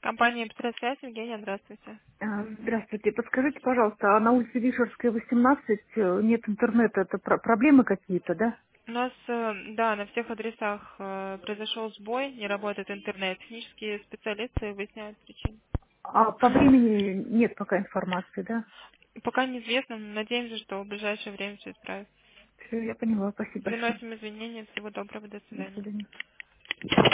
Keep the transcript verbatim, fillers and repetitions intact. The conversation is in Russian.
Компания «Быстросвязь», Евгения, здравствуйте. А, Здравствуйте. Подскажите, пожалуйста, а на улице Вишерская, восемнадцать, э, нет интернета. Это про- проблемы какие-то, да? У нас, э, да, на всех адресах э, произошел сбой, не работает интернет. Технические специалисты выясняют причину. А по времени нет пока информации, да? Пока неизвестно, но надеемся, что в ближайшее время все исправится. Все, я поняла. Спасибо большое. Приносим извинения, всего доброго, до До свидания. свидания.